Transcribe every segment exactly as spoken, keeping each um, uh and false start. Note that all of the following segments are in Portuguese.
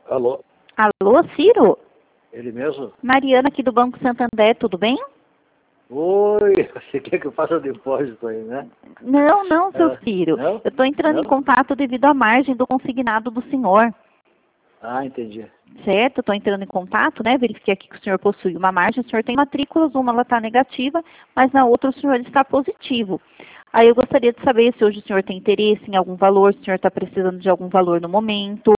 Alô? Alô, Ciro? Ele mesmo? Mariana aqui do Banco Santander, tudo bem? Oi, você quer que eu faça o depósito aí, né? Não, não, seu Ah, Ciro. não? Eu estou entrando Não? em contato devido à margem do consignado do senhor. Ah, entendi. Certo? Estou entrando em contato, né? Verifiquei aqui que o senhor possui uma margem. O senhor tem matrículas, uma ela está negativa, mas na outra o senhor está positivo. Aí eu gostaria de saber se hoje o senhor tem interesse em algum valor, se o senhor está precisando de algum valor no momento.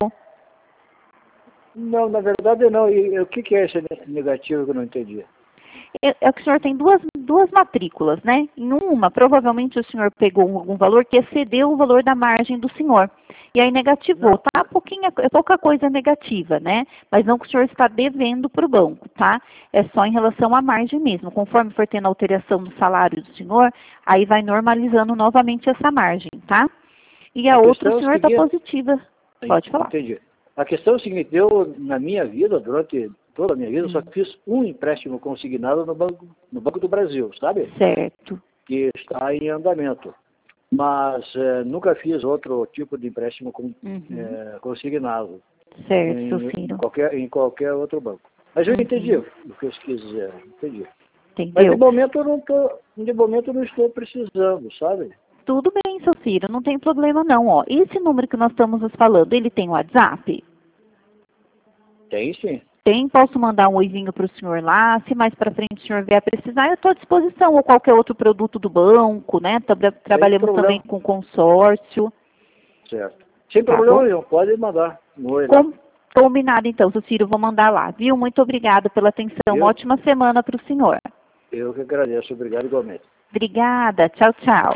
Não, na verdade não. E, e o que, que é esse negativo que eu não entendi? É, é que o senhor tem duas, duas matrículas, né? Em uma, provavelmente o senhor pegou algum valor que excedeu o valor da margem do senhor. E aí negativou, Não. tá? Pouquinha, é pouca coisa negativa, né? Mas não que o senhor está devendo para o banco, tá? É só em relação à margem mesmo. Conforme for tendo alteração no salário do senhor, aí vai normalizando novamente essa margem, tá? E a, A outra questão o é o senhor está seguinte... positiva. Pode falar. Entendi. A questão é o seguinte, eu, na minha vida, durante toda a minha vida, Hum. só fiz um empréstimo consignado no Banco, no Banco do Brasil, sabe? Certo. Que está em andamento. Mas eh, nunca fiz outro tipo de empréstimo com, Uhum. eh, consignado Certo, seu em, em, Ciro. qualquer, em qualquer outro banco. Mas eu Uhum. entendi o que eu quis dizer, entendi. Mas de Entendeu? momento eu não tô, de momento eu não estou precisando, sabe? Tudo bem, seu Ciro, não tem problema não, ó. Esse número que nós estamos nos falando, ele tem WhatsApp? Tem sim. Tem, posso mandar um oizinho para o senhor lá, se mais para frente o senhor vier precisar, eu estou à disposição, ou qualquer outro produto do banco, né? Tra- Sem Trabalhamos também problema. com consórcio, Certo. Sem tá problema bom? nenhum, pode mandar. No oi lá. Com, combinado então, seu Ciro, vou mandar lá, viu? Muito obrigada pela atenção, uma Eu, ótima semana para o senhor. eu que agradeço, obrigado igualmente. Obrigada, tchau, tchau.